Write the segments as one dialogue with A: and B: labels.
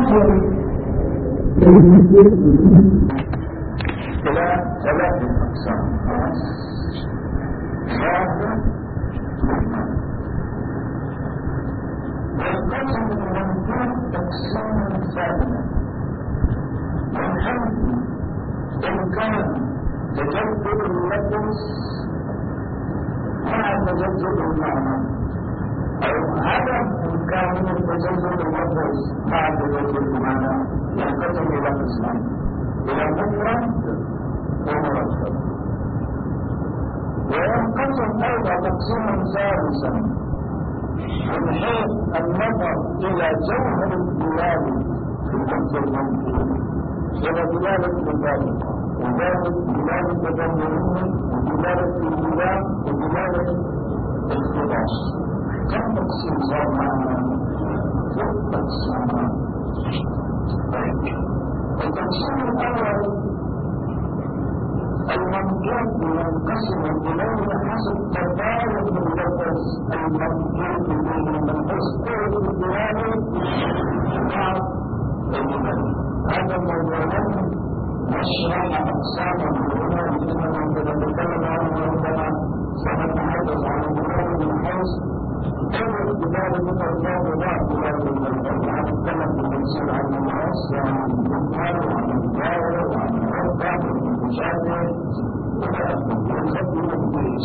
A: إلى ثلاث أقسام. هذا والقسم المنطوق تقسيما ثانيا من حيث إمكان تجدد اللفظ مع تجدد المعنى، أو عدم إمكانية تجدد اللفظ مع تجدد المعنى، ينقسم إلى قسمين: إلى مفرد ومركب. وينقسم أيضا تقسيما ثالثا من حيث النظر إلى جوهر الدلالة في اللفظ المنطوق، إلى دلالة المبالغة ودلالة تضمنية ودلالة الإله ودلالة الاقتباس. كم تقسيم صار معنا؟ 6 تقسيمات. التقسيم الأول المنطوق ينقسم إليه حسب تفاوت اللفظ المنطوق به من حيث قوة الدلالة مع المبالغة. هذا موضوعين نشرح أقسامه هنا، لأننا نتكلم عنه عندما سنتحدث عن الدلالة من حيث قوة الدلالة من الفاظ لا دلالة من الفاظ. نتكلم بالتفصيل عن الناس وعن المثال وعن الظاهر وعن المركب والمتشابه وما أشبه ونسبب الجيش.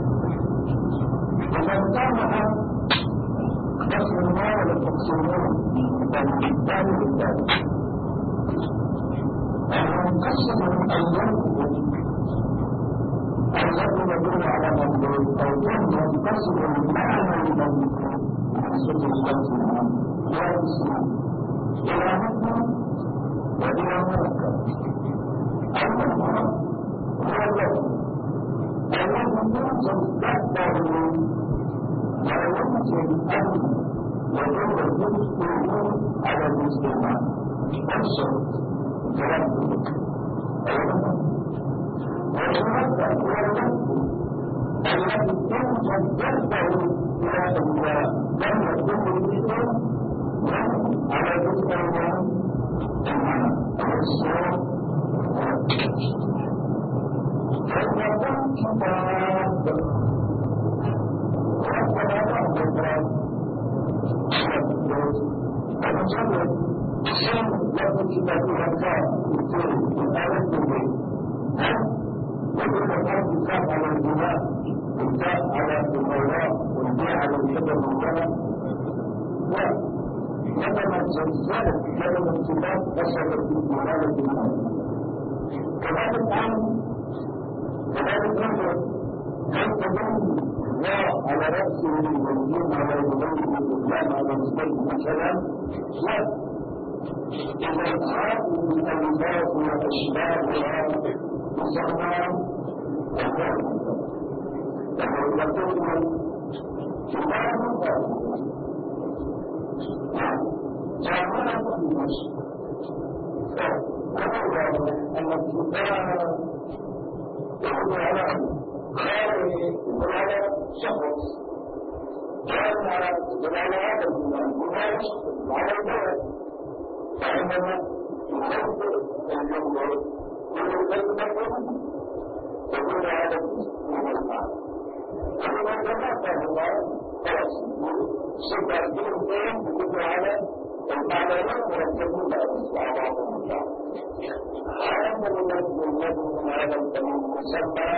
A: إذا كان قسم المال التقسيمون الثاني بالثالث ينقسم الذي يدل على مطلوب، أو ينقسم المعنى المذكور عن سبيل القسم إلى قسمين: إلى مفرد وإلى مركب. المفرد هو اللفظ الذي يوجد بعده لا يمكن أن يدل جزءه على الاستعمال والشرط تردد. والمركب هو اللفظ الذي يوجد بعده إلى أشياء لم يكن الاسم على جزء المعنى والصورة. فإذا كان كتاب المجرد شيء لفظ كتاب الأفكار يصير الآلة بالبيت، وكل فرد يصاب على البناء والكاف على الموضوع والبيع على الحبر والجنة. وعندما جزلت كلمة الكتاب أشرت في مهالة المال. كذلك نحن هل تظن الله على رأسه والجن على يديه والإسلام على رجليه مثلا؟ لا. إذا هذه الألفاظ وأشباهها تسمى أفعال. إذا قلنا كتاب جامعة دمشق، فأنا أن الكتاب يقول على خارج على شخص، كان على هذا الزمان وعلى شخص وعلى البلد، فإنما يخبر الجمهور يقول هذا من الحال. فإذا تنفذ الله خلاص شبه الدين يقول على المعلومات مرتبون بأسباب الله. هذا اللفظ الذي من هذا المسمى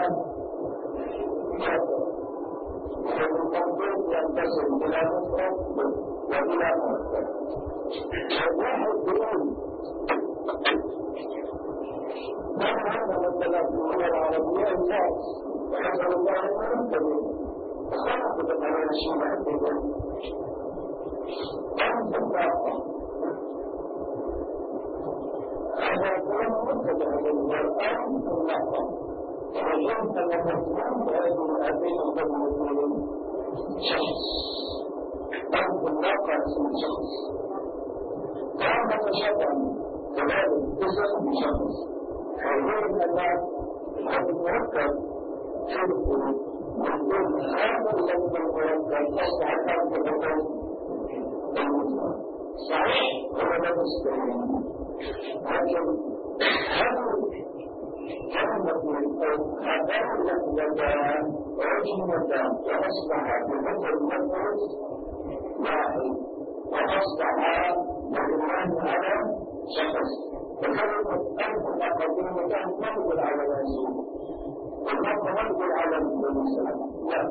A: المنطوق ينقسم إلى مفرد وإلى مركب. واحد يقول من هذا مثلا في اللغة العربية الناس وحسب الله المرتبين وخلقت على الشمال أيضا أنت الناقة. هذا كلام مرتبع للقرآن الناقة، وجدت المفهوم بهذه الآيتين المذكورين شخص. أنت الناقة اسم شخص، كان تشبه كذلك اسم شخص. فغير الناس هذا المركب شركه يقول هذا اللفظ المركب أصبح كان صحيح هو لفظ مستقيم، لكن هذه كلمة هذان اللفظتان عجمتان وأصبحا بمثل لفظ واحد وأصبحا مبنيان على شخص، وكلمة أنت قديمتان تنقل على الرسول واللفظ تنقل على الإنسان، لا،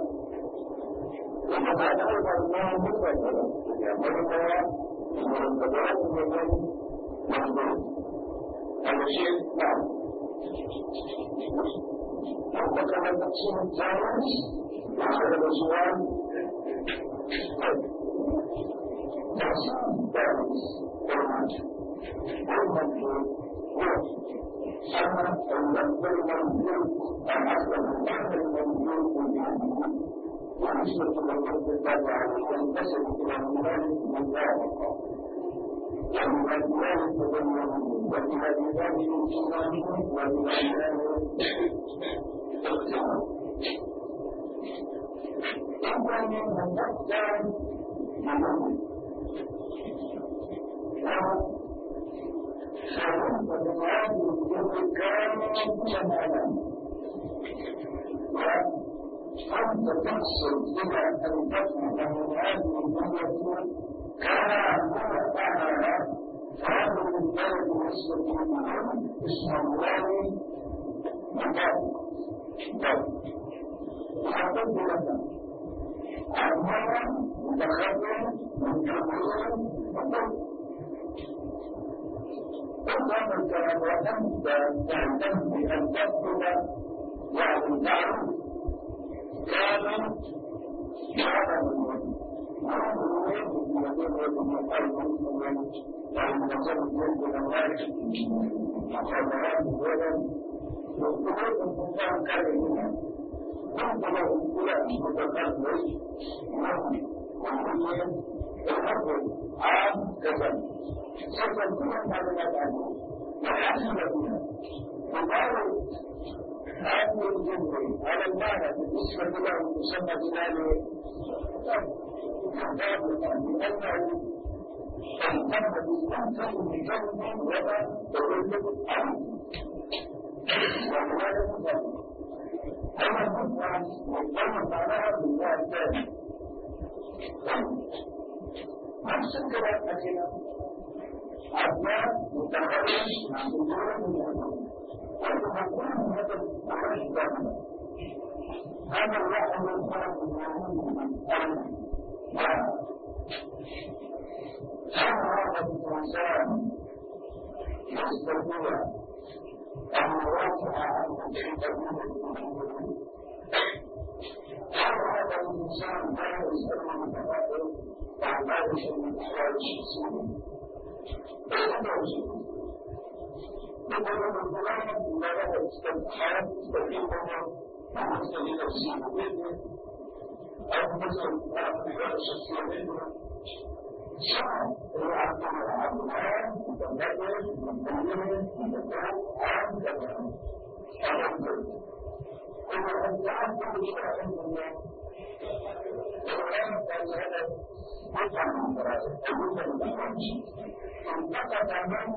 A: وهذا أيضا ما مفردة يعني مرتبات من مخبوط هذا شيء نعم. وكما التقسيم الثالث على الأسوان تقسيم الثالث والمنطوق هو أما المنطوق الأصل المعنى المنطوق ونسبة المنطوق بالله عليه ينتسب إلى المالك من ذلك وإلى ذلك تبينه وإلى ذلك امتنانه وإلى ذلك اقتناعه. إذا من الأحكام بمعنى فهمت بهذه الأحكام جمالا وأنت تقصد إلى أن تفهم من هذه الجملة كما هو تعالى فهذا من ذلك نسبة اسم الله مكان وأقول لك أنها متخذر من كبير وقل وقامت وأنت تعتم بأن تقبل يعني تعرف كان يعلم هذه الجملة على المعنى بالنسبة له تسمى بذلك كتاب لأنه اهتم بالتنفيذ بجنب ولا تغلب عنه وهذا مهم. أما المطلع مطلع معناها بالله الثاني نفس الكلام أجل أبناء متخرج عن صدور المعنى ويتحكم هذا التحرش دائما. هذا الواحد من الفرق هذا الإنسان يستطيع أن يرافع عن هذا الإنسان لا يستطيع أن يتفاعل مع ذلك من الأحوال الشخصية مثلا القرآن لا له استمتاعات تستفيدها مع مسألة نفسية منه أو مثلا الأحوال الشخصية منه شعر يعبر عن الآن متمرد متمرد متمرد عن كمان أولا إذا أنت عبر شعر منه القرآن كان هذا مطعم من دراسة أولا بالحج انتقد منه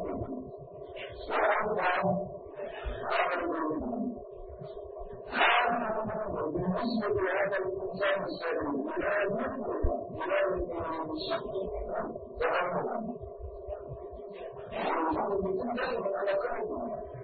A: بالنسبة لهذا الإنسان السليم لا يدخل إلى الشك تماما يجب على كلمة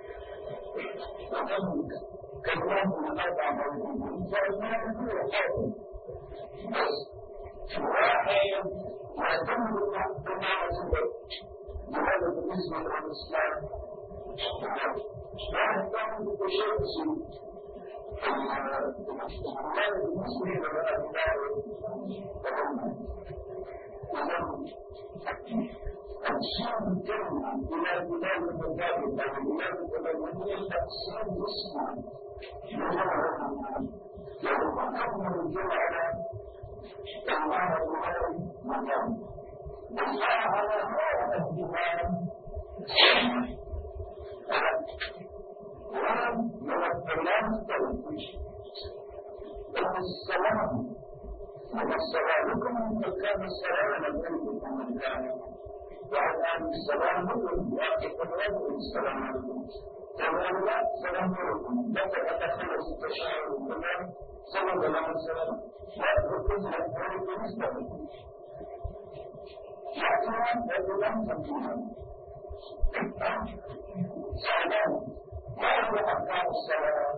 A: وكذلك كلام الأربع موجودين فإنها هو حاكم بس واحد يعتمد بمعنى البيت وهذا بالنسبة للإسلام لا يعتمد بشيء سوء هذا بالنسبة للأبناء تقسيم الكلمة إلى بلاد المتابعة أو بلاد التبادلية تقسيم اسمه لو فكرنا الجملة المعنى الغير مكان والله على هذا الدماغ ومن الكلام التوحيد السلام لكم إن كان السلام لكم من كان وعلى السلام عليكم ورحمة السلام عليكم تماما سلام عليكم لا تتخلص التشاعر والكلام صلى الله عليه وسلم وأتركز على بالنسبة لكم لكن لم تكن سلام ما هو أركان الصلاة؟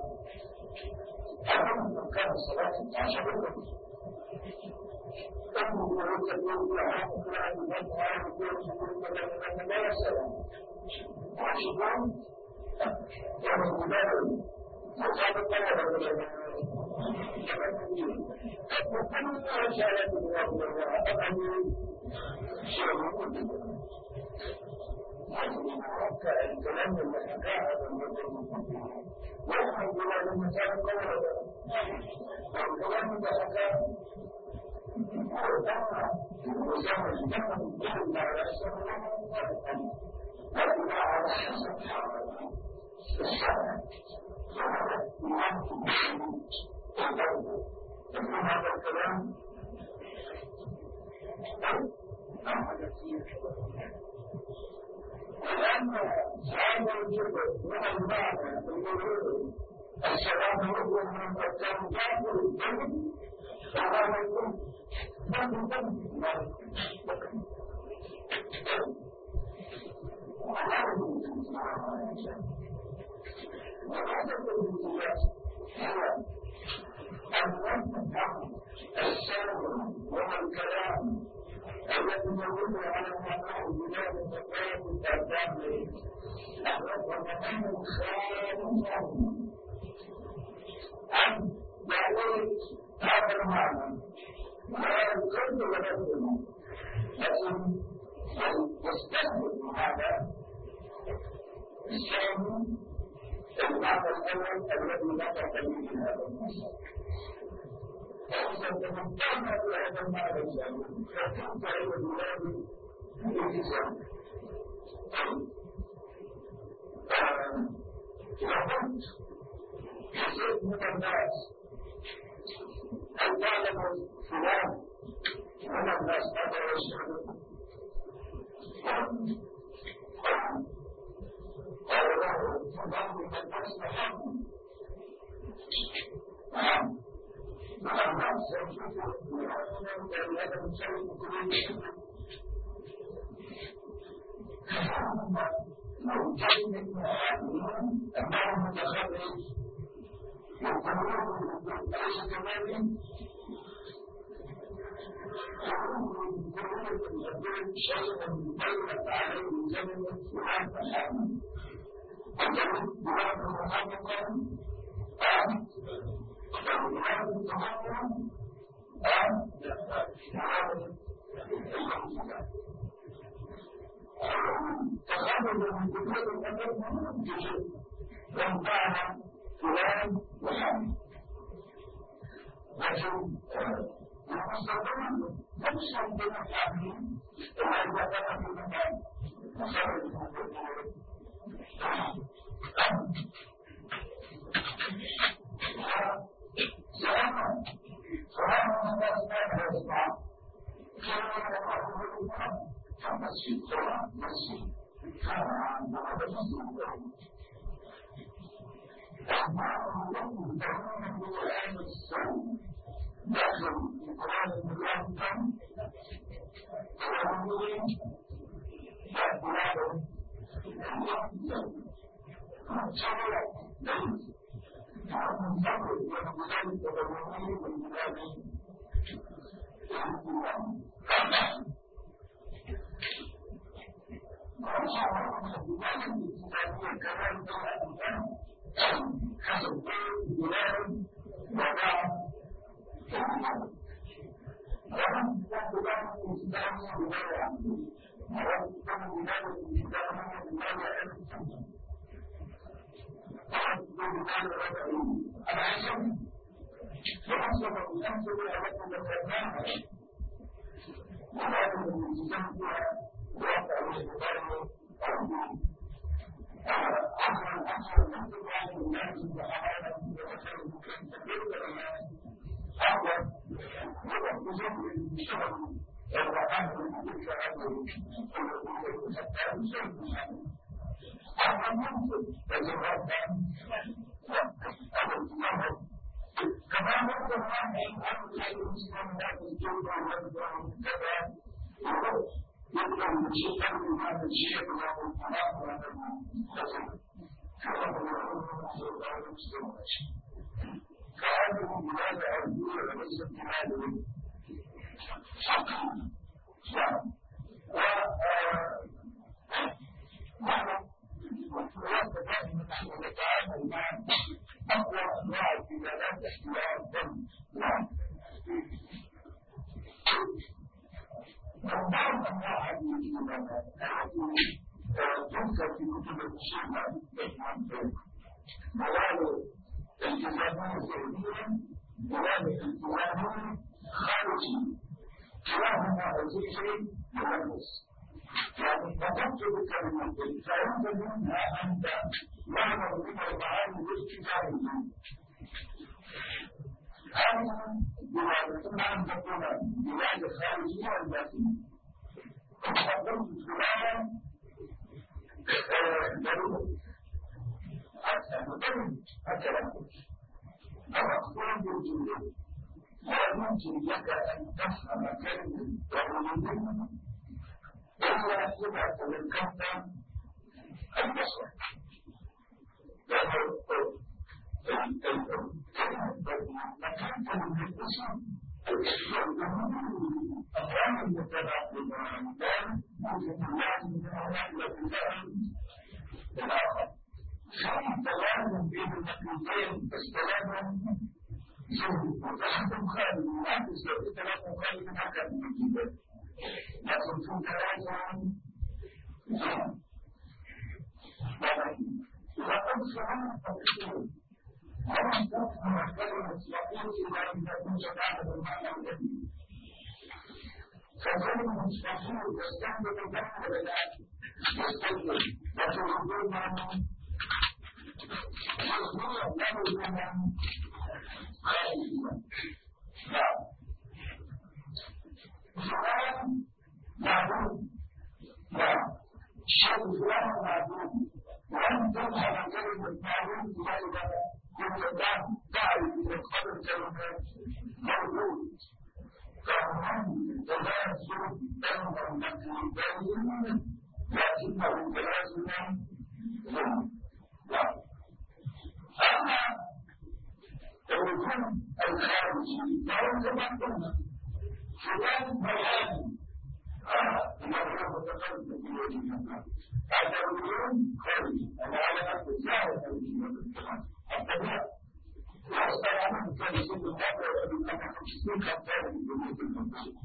A: أركان الصلاة 12 فهذه بلاد عربية وليست بلاد ونحن دائما نحن نتعامل مع أقوى أنواع البلادات احتواء الدم. من بعض أنواع هذه البلادات التي تذكر في كتب الأصول مواد التزامية سعودية مواد التزامية خارجية كلاهما أساسي مدرس يعني كتبت بالكلمتين فأنت منها أنت معنى من المعاني الاجتماعية هذه بلاد أن تكون بلاد خارجية والباطنية تقدمت بلادا ضروري حتى مدرس حتى لا أقول بالجملة لا يمكن لك أن تفهم كلمة ضرورية إلا إذا تذكرت البصر ذكرت من البصر أقام المتابعة بالرمضان ممكن الله من الأولاد الآخر في تلازم بين النقيضين بس تلازم وتحكم خالد وعكس لو تلازم خالد من حكم النقيضين لكن في تلازم وقد سمعت التفسير ولم تفهم كلمة يقول إلا إذا كنت تعلم المعنى الذي فكلمة يقول تستعمل المعنى الذي يستقبل وتقول فلان معبود الشيء فلان معبود وأن تفهم كلمة معبود إذا كنت تعرف إذا قبل كلمة موجود فهم تلازم بين النقيضين لكنه تلازم أما الوجود الخارجي فهو كما قلنا فلان بيان إذا متقدم في وجه الله هذا الوجود خارجي العالم الظاهر الوجود الطبيعة واستعمل كلمة الواقع بالأمر خطاب الوجود المنطقي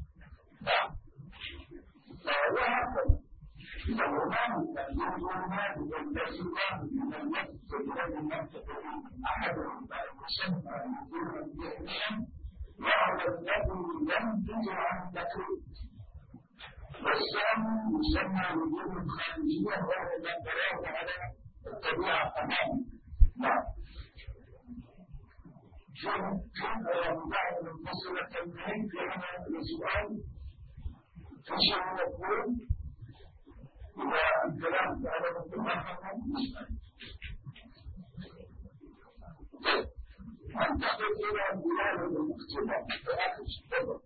A: وهكذا فالرومان يقولون بالتسليم من النفس بلاد النفس أحدهم يسمى يقول الإنسان وهو الذي لم تجعل التقليد والثاني يسمى وجود خارجية وهو الدلالة على الطبيعة تماما. كان بعد المنفصلة التنين في هذا السؤال تشعر يقول والكلام على القرآن أنتقل إلى بلاد الاختلاف فآخر تفضل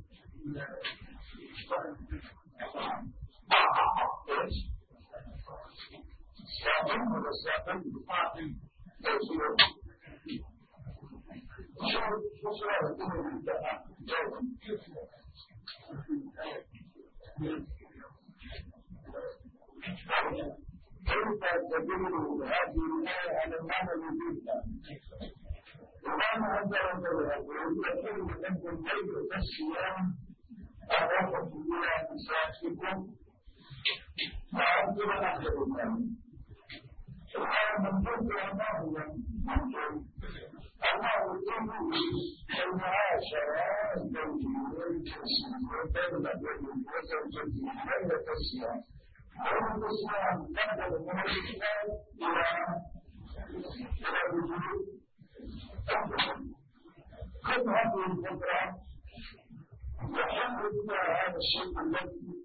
A: ساقم ولا ساقم بطاقم توصيل شو سؤال كده منتهى جواب كيف تدل هذه الآية على المعنى الوجود؟ وما أنزل الله يقول أنت الليل والصيام أضافت إلى مساككم وأنزل أهل الإيمان. الآية منظور الله منظور الله يقول المعاشرة الزوجية والتسليم والزوجية ليلة الصيام ومن الصيام قبل من الإسلام إلى الوجود. كل هذه الفترة يحمل هذا الشيء الذي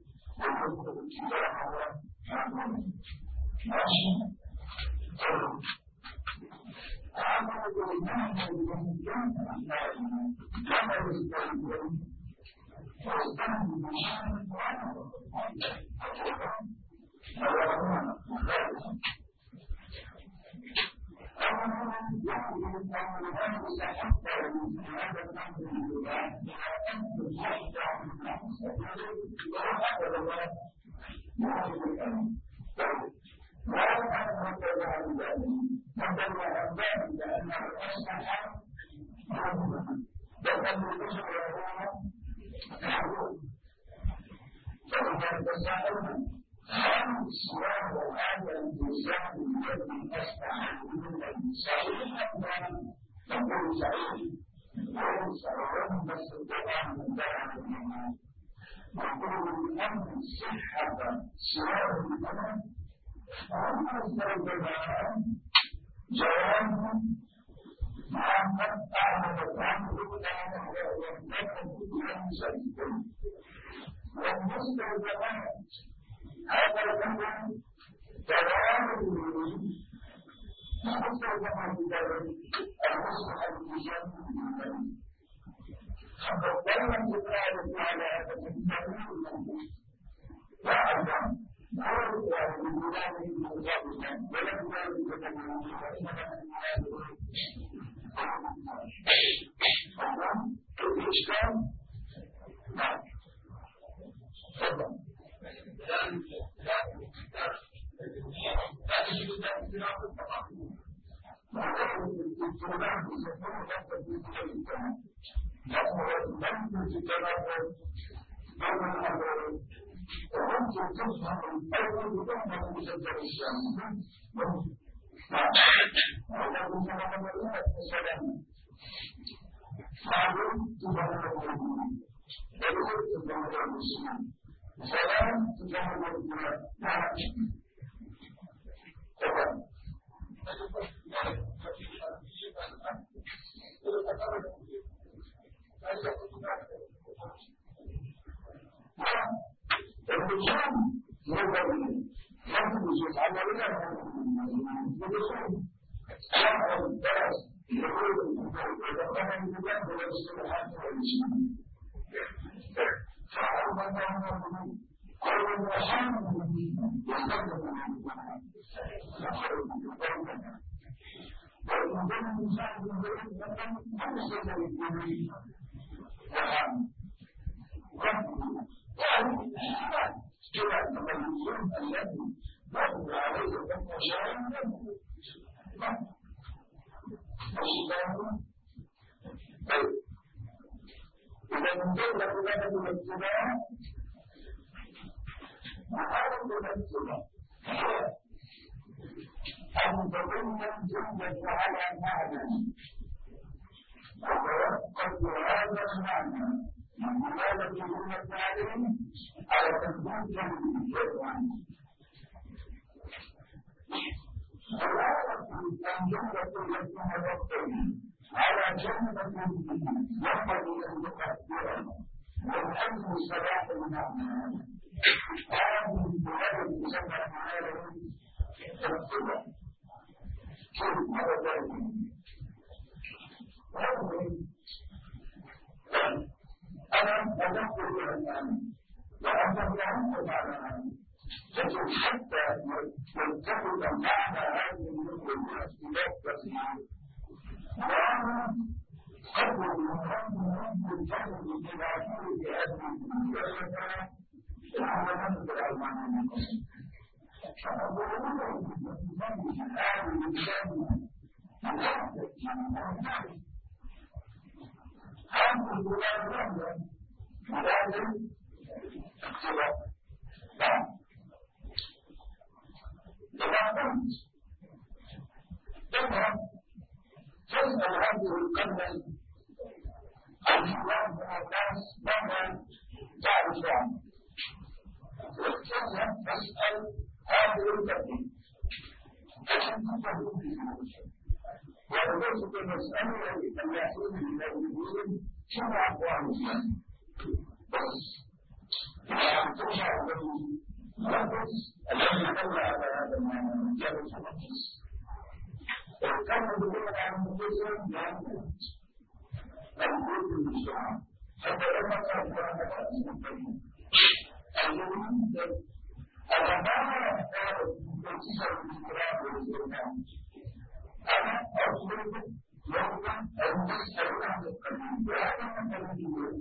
A: اللفظ الذي دل على هذا المعنى جابت النفس وكان يدل على الجسم يعني الوجود المجتمع حتى لما كان هذا الأسم اليوم الأمانة كانت تنتشر بالاضطراب والاستثناء أنا أطلب يوما أن أسأل عن القليل وهذا من الوجود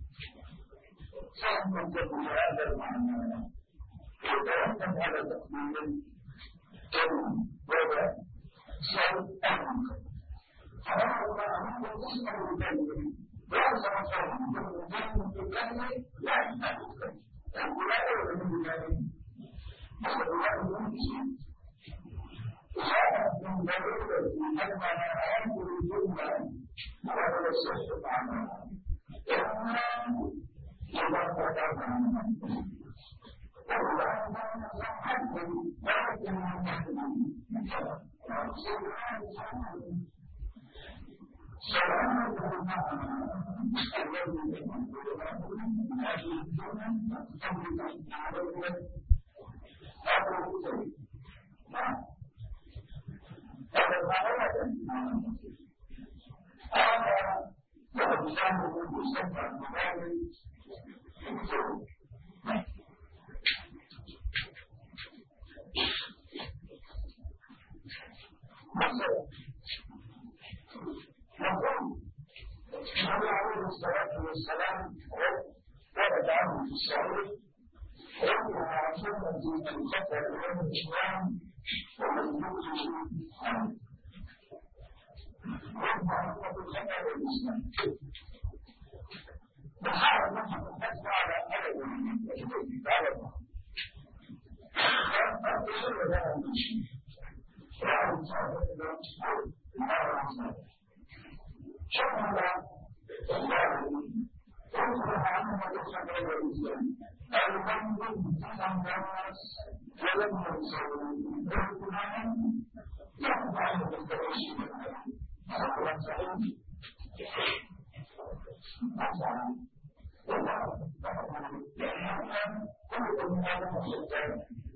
A: فهم تقول هذا المعنى يترتب على تقدير كلمة وهو شيء أهم فهذا المعنى يسمى الكلمة لازم أفهم الكلمة الكلمة لا يمكن ولا يمكن ذلك ولا يمكن هذا من ضرورة أننا نعرف الجملة وهو الشيء معناه إذا قدرنا النبي عليه الصلاة والسلام ورد عنه في الصحيح رضي عن سنة الخطأ من الإسلام ومن يكتب عنه رضي عن سنة الخطأ والإسلام وحاول نحن الحث على أبد أبدا فأتصل لها المشي وعلى صعبة شكرا الله وانصرف عنه وتصعب إلى الإسلام المنظر بسم الناس ولم ينصروا باهتمام يحفظ عنه بالتوشيد شكرا سعيد أسعى والله كل من هذا الشيطان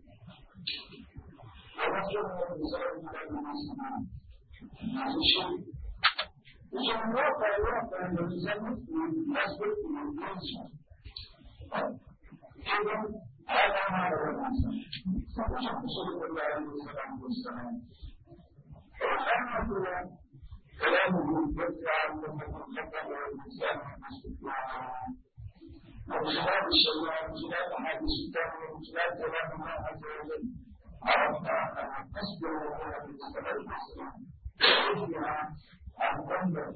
A: ونصرنا بسبب المسلمين هذا الشيء وكان واقع الواقع أن الإنسان يثبت من الإنسان إذا هذا ما هو الإنسان فنحن صلى الله عليه وسلم وحمد كلامه يدفع لما تنخطر الإنسان ومن خلال الشيطان من خلال أحاديث الشيطان ومن خلال كلام الله عز وجل عرفنا أن نصبر وهو بالنسبة للإسلام عن ذنب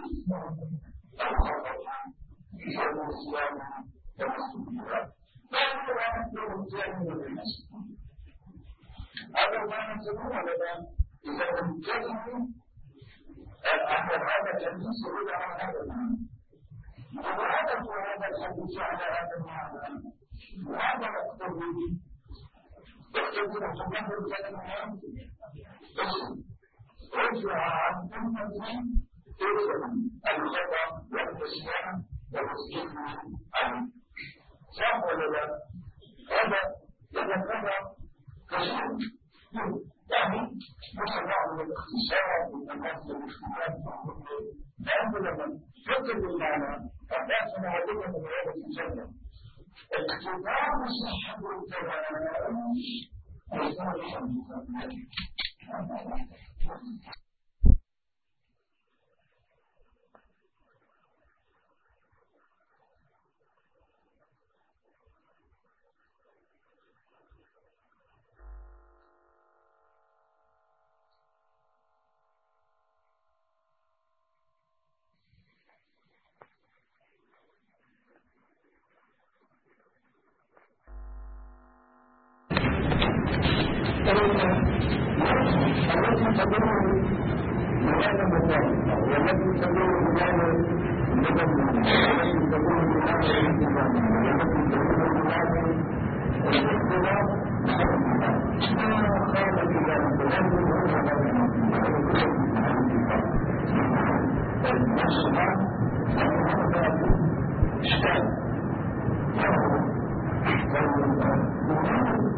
A: في الإسلام والمسلمين هذا ما نسميه الجانب والمسلم هذا ما نسميه لنا إذا الجانب أن هذا الحديث يدل على هذا المعنى وهذا هذا الحديث على هذا المعنى وهذا يقتضي أن تنظر الجانب رجع عن أمة الخطأ والنسيان والاستثناء عنه صح ولا لا؟ هذا يتكرر كثيرا يعني مثل بعض الاختصارات من الناس الاختلاف لأنه لما يكتب المعنى الناس معلومة من هذا الجنة اختلاف صحة الكلام لصالح المتابعين التي تدور بهذا المكان والتي تدور بهذا المكان والتي تدور بهذا الانتظام والتي تدور بهذا الاختلاف ما خالف الى الكلام وهو هذا المكان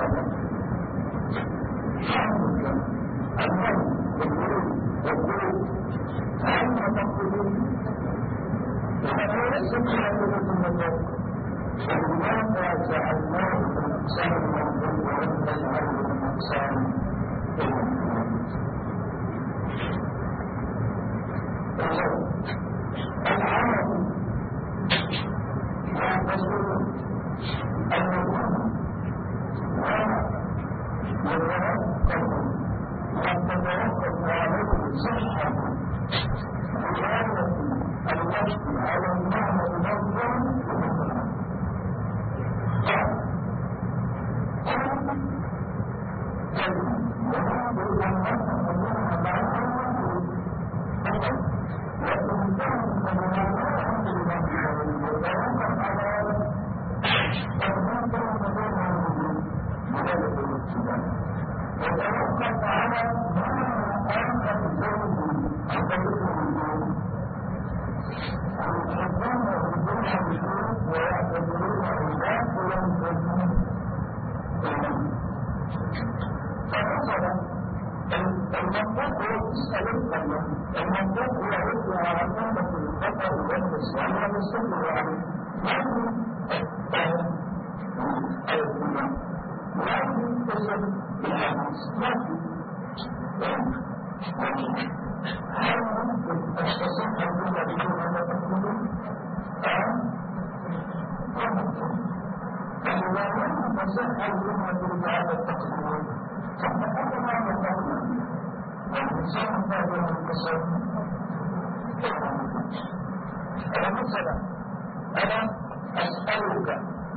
A: مثلا أنا أسألك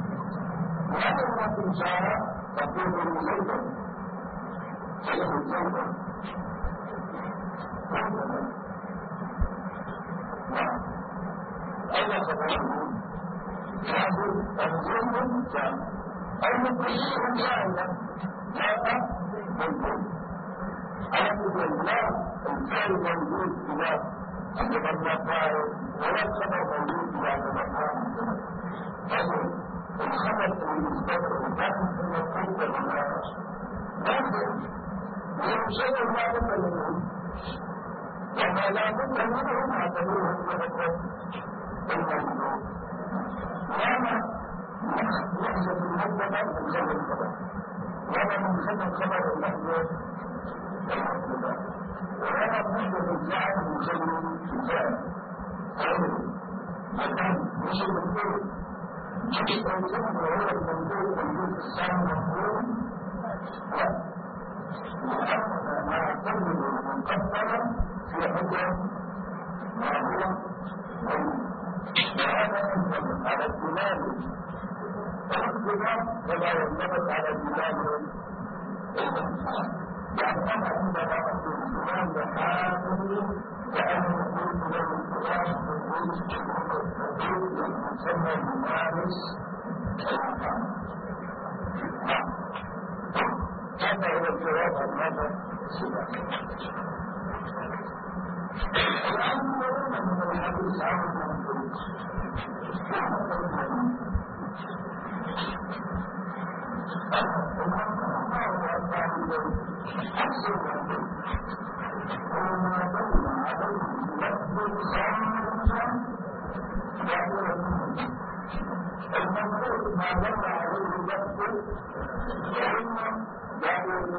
A: ماذا جاء تقول زيدا زيدا أين خبره يقول الزيد جاء المقصر جاء جاء موجود أعبد الله الفعل موجود إله عندما الله ولا خبر موجود إلى المكان الخبر المستمر لكن في المفروض بالله لكن ويشهد ما بد منه وما لا بد منه نعتبره المفروض الموجود وما يحدث المبدأ من خبر الخبر وما من خبر المحدث المحدث ولا يحدث الفعل من خبر الفعل مكان مش المنظور مش الإنسان وهو المنظور المنظور السام مفهوم لا ما يعتمد المقدر في حجة معلومة وهذا ينطبق على الدلال الاقتضاء ولا ينطبق على الدلال يعني أنا عندما أقول الدلال لحاله كأنه يقول له القرآن يسمى الممارس هذا هو الجواب عن هذا السؤال. الآن قلنا من الحديث عن المنطوق وما بين عليه لفظ خارجا المنطوق ما دل عليه لفظ فإنه داخل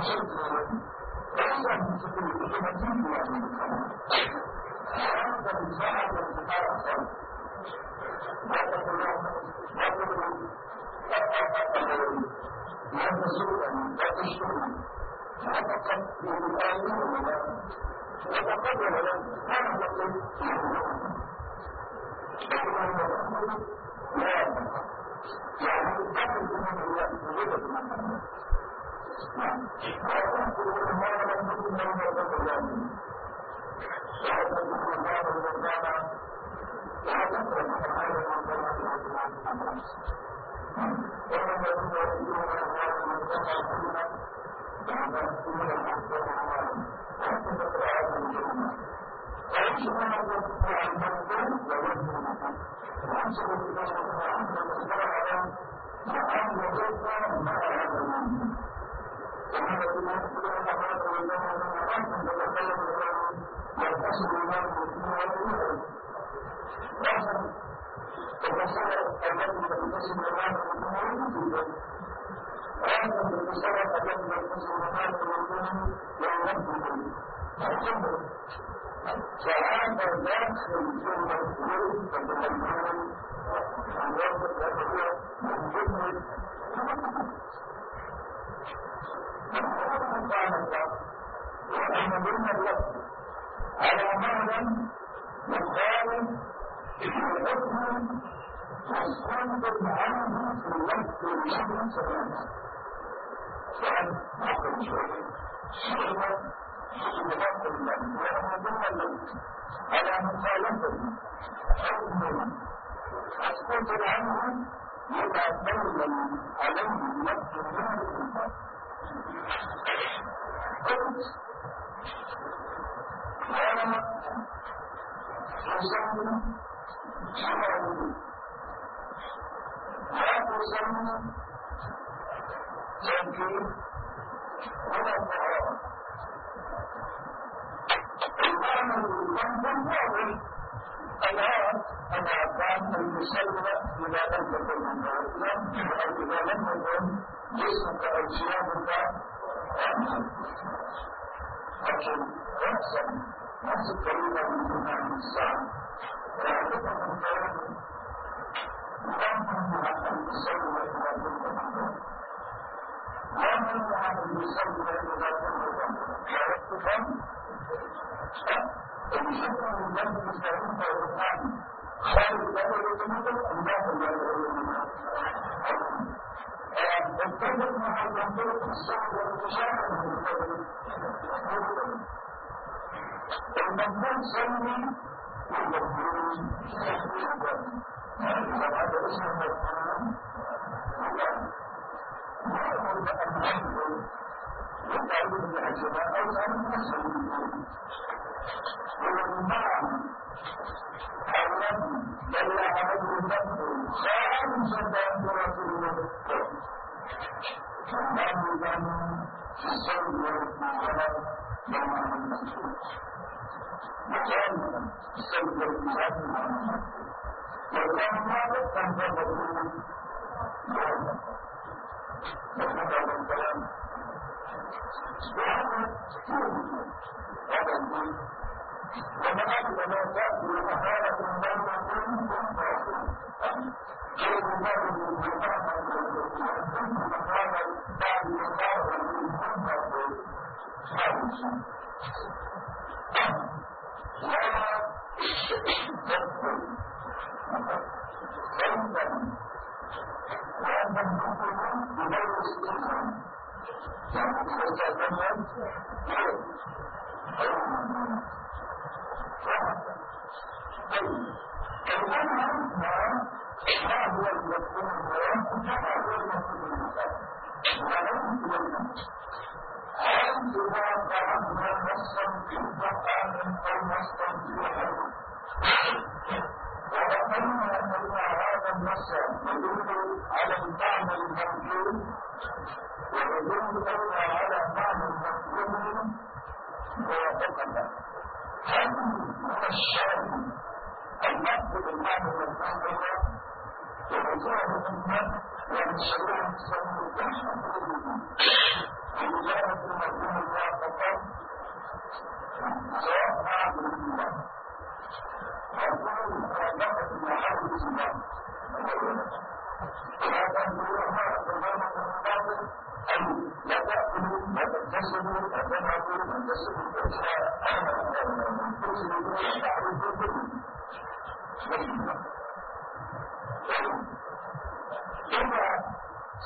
A: الشريعة الإسلامية تحمل الرجال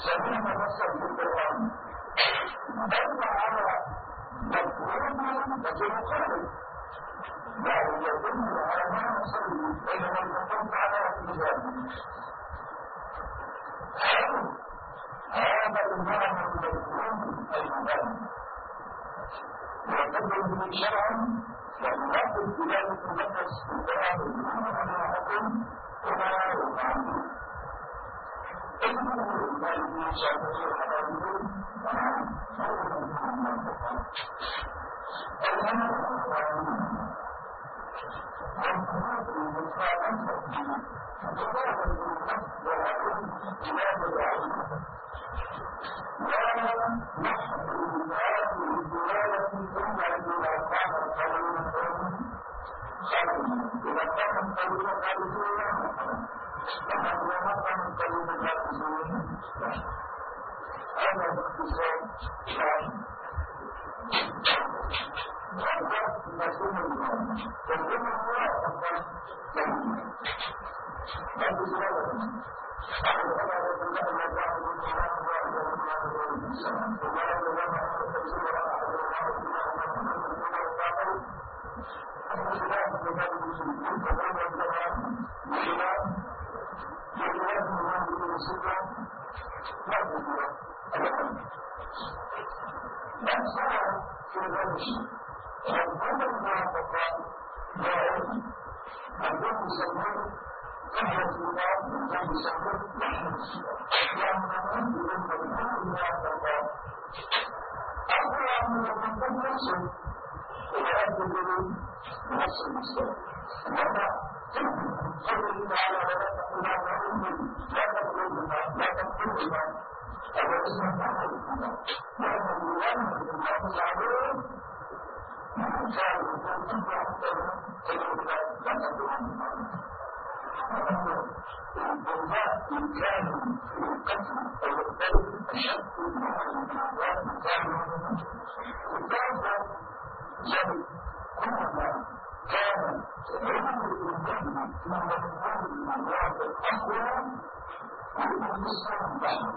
A: سمعنا نصا في القرآن دل على مفهوم ومقابل لا يدل على معنى سلبي بينما المفهوم على الإجابة هذا المعنى المفهوم المبالغ يعتبر به شرعا ويرد بذلك النفس في القرآن المعنى أنها حكم وما يفعل إنه ذلك شرط الحرام هذا باختصار مفهوم المعنى مفهوم الموافقة هذا سؤال في ذلك مفهوم الموافقة لا يجب أن يسمى فهو الكتاب من يسمى نحن الكتاب لأن نحن مفهوم الموافقة أقوى من المفهوم نفسه ويؤدي بنفس المستوى وما قوله تعالى ولا تقولوا ما لا تقولوا لا تقولوا هذا اسم فاعل لأنه يؤمن بالله عليه كان الضوء كان في القتل أو القتل أشد من الأموات كانوا وكان جد كلما كان يعمل بالجهل في مفهوم الأموات الأقوى من الإسلام بعد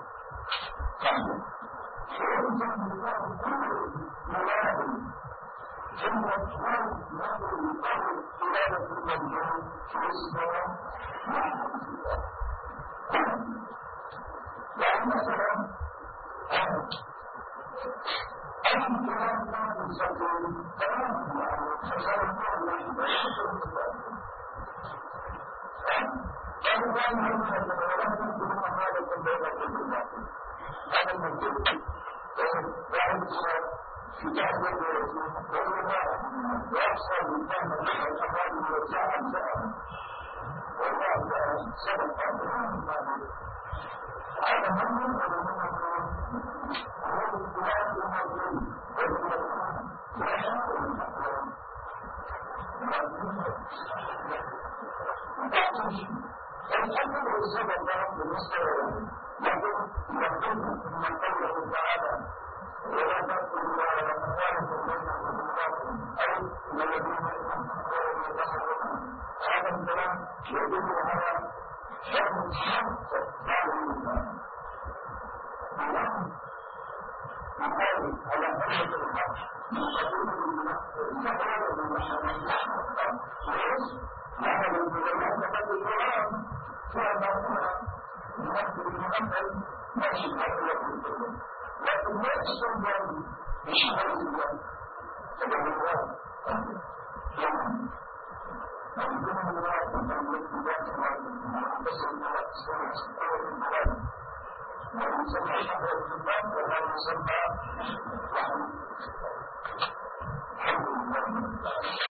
A: فيلزم الله كل ملازم ثم الإسلام له يقرر إرادة المجنون في الإسلام يعني مثلا أي كلام لا يستطيع كلام فسأل الله كانوا يعلمون أن العلماء يكونون حالة بين الكلمات هذا الموجود واحد في جهة والعلماء يحصل بالفهم الأفعال والجهة والله سبب هذا من العلماء هو الاختلاف الموجود الحمد لله الله بالنسبة لكن يقول من قوله تعالى ولا تأكلوا الله وأموالكم بينكم بالباطل أي الذين يتحركون هذا الكلام يدل على شأن الحق بعد الإيمان يحاول على أمة الحق من قبول المحرم والمحرم هذا العلماء فقد القرآن فهذا هو النقد المؤمن ماشي على الكلام لكن لا يستنبط بشبه الله كما هو من الله من الاتباع بس الله سبحانه وتعالى ومن سمع شبه الكتاب ولا يسمى الحمد لله